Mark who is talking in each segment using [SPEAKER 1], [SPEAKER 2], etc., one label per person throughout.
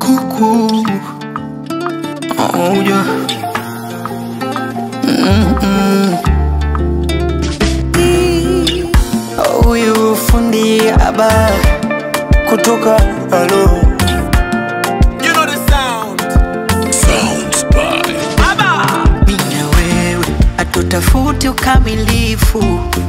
[SPEAKER 1] Kuku. Oh yeah. Huyu fundi aba kutoka alo.
[SPEAKER 2] You know the sound.
[SPEAKER 3] Sounds by
[SPEAKER 2] Aba.
[SPEAKER 1] Mimi na wewe hatutafuti ukamilifu,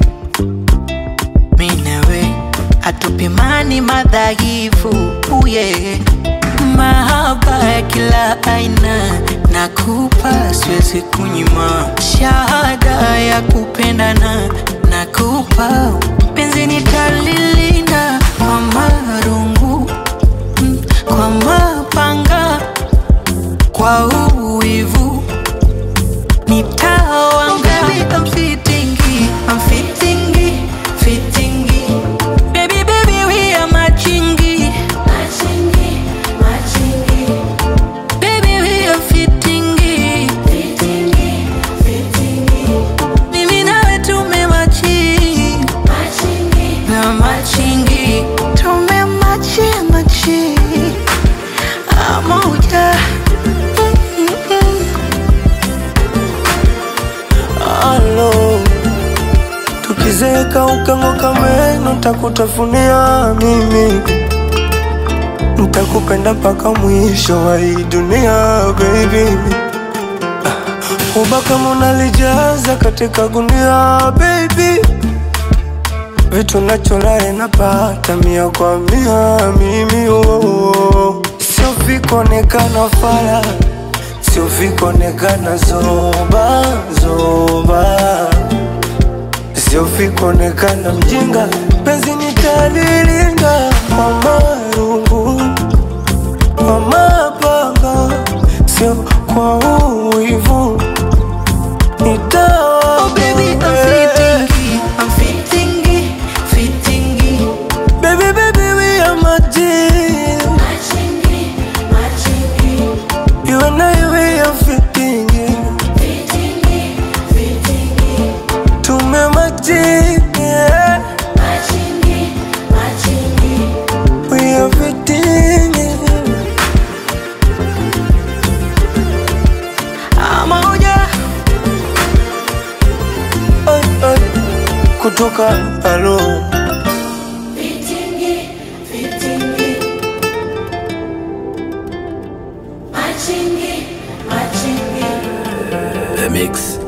[SPEAKER 1] mimi na wewe hatupimani madhaifu. Yeah. Mahaba ya kila aina nakupa, siwezi kunyima. Shahada ya kupendana nakupa, penzi nitalilinda kwa marungu, kwa mapanga, kwa uwivu nitawanga. Baby, I'm fitting, baby, baby, we are matching. Baby, we are fitting. Mimi nawe tumematching, na matching, tumematching moja. Alo, tukizeka ukang'oka meno takutafunia mimi, nitakupenda mpaka mwisho wa hii dunia baby. Huba kama unalijaza katika gunia baby, vitu nacholae napata 100 kwa 100 mimi. Oh, sio vikuonekana fala, sio vikuonekana zoba, sio vikuonekana mjinga. Penzi nitalilinda kwa marungu, kwa mapanga, sio kwa uwivu. Oh baby, I'm fitting. Baby, baby, we are matching. You and I, we are fitting. Tumematching, yeah. We are fitting. Moja. Kutoka alo.
[SPEAKER 3] The Mix.